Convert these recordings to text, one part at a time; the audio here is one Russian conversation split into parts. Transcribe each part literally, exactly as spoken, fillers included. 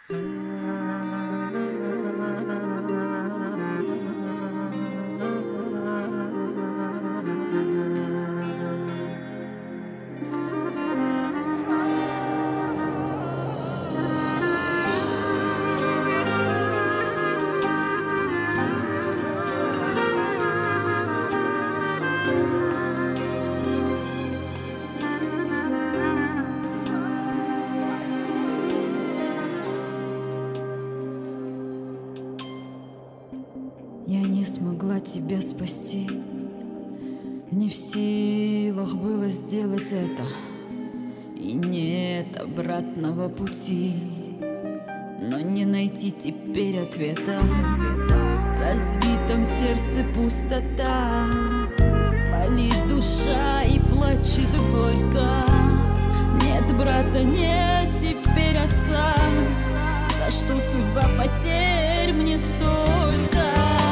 Я не смогла тебя спасти, не в силах было сделать это, и нет обратного пути, но не найти теперь ответа. В разбитом сердце пустота, болит душа и плачет горько. Нет брата, нет теперь отца, за что судьба потерь мне столько.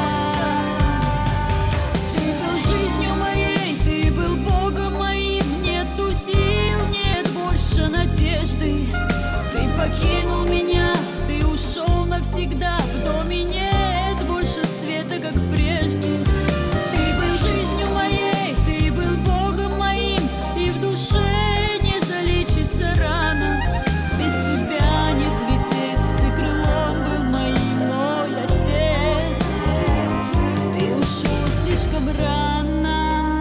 Ты покинул меня, ты ушел навсегда. В доме нет больше света, как прежде. Ты был жизнью моей, ты был Богом моим, и в душе не залечится рана. Без тебя не взлететь, ты крылом был моим, мой отец. Ты ушел слишком рано.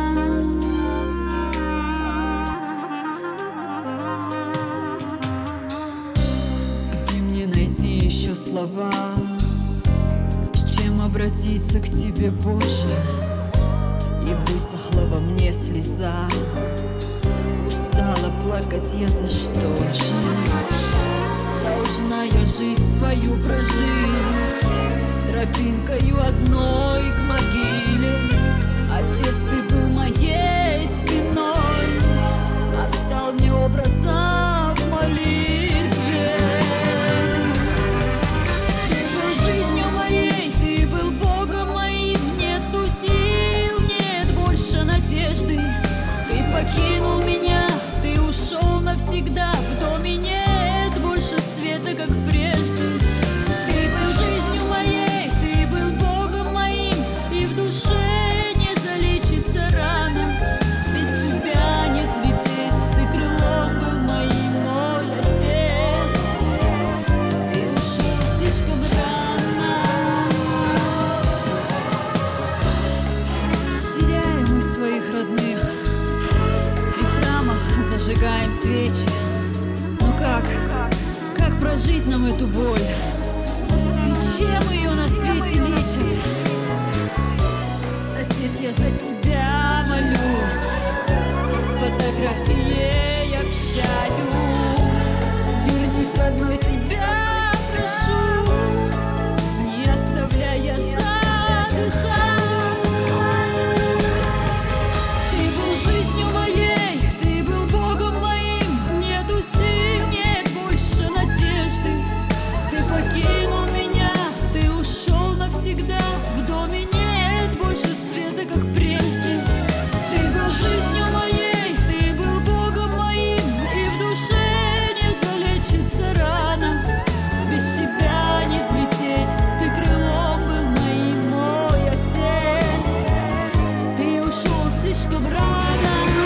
Найти еще слова, с чем обратиться к тебе, Боже. И высохла во мне слеза, устала плакать я, за что же? Должна я жизнь свою прожить тропинкою одной к могиле. Отец, ты был моей спиной, а стал мне образом в молитве. Ты покинул меня, ты ушел навсегда. В доме нет больше света, как прежде. Ты был жизнью моей, ты был Богом моим, и в душе не залечится рана. Без тебя не взлететь, ты крылом был моим, мой отец. Ты ушел слишком рано. Теряем мы своих родных, зажигаем свечи. Ну как, как прожить нам эту боль? И чем ее на свете лечат? Отец, я за тебя молюсь, и с фотографией общаюсь. Вернись, родной, тебя прошу, не оставляй, я задыхаюсь. Ты был жизнью моей, ты покинул меня, ты ушел навсегда. В доме нет больше света, как прежде. Ты был жизнью моей, ты был Богом моим, и в душе не залечится рана. Без тебя не взлететь, ты крылом был моим, мой отец. Ты ушел слишком рано.